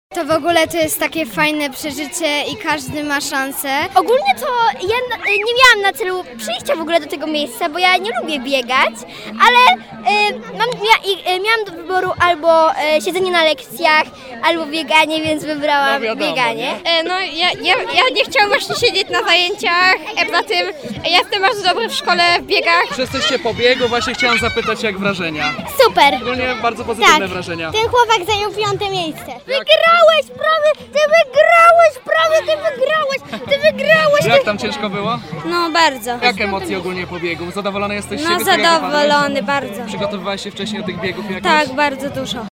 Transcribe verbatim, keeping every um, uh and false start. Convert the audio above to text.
To w ogóle to jest takie fajne przeżycie i każdy ma szansę. Ogólnie to ja na- nie miałam na celu przyjścia w ogóle do tego miejsca, bo ja nie lubię biegać, ale y, mam, mia, i, y, miałam do wyboru albo y, siedzenie na lekcjach, albo bieganie, więc wybrałam No wiadomo, bieganie. E, No ja, ja, ja nie chciałam właśnie siedzieć na zajęciach, e, poza tym ja jestem bardzo dobry w szkole w biegach. Że jesteście po biegu, właśnie chciałem zapytać, jak wrażenia. Super! Ogólnie bardzo pozytywne Tak. wrażenia. Ten chłopak zajął piąte miejsce. Wygrałeś prawie! Ty wygrałeś prawie! Ty wygrałeś! Ty wygrałeś! Jak tam ciężko było? No bardzo. Jak emocje ogólnie po biegu? Zadowolony jesteś z No siebie? z tego, jak zadowolony bardzo. wypadłeś? Przygotowywałeś się wcześniej do tych biegów jakoś? Tak, bardzo dużo.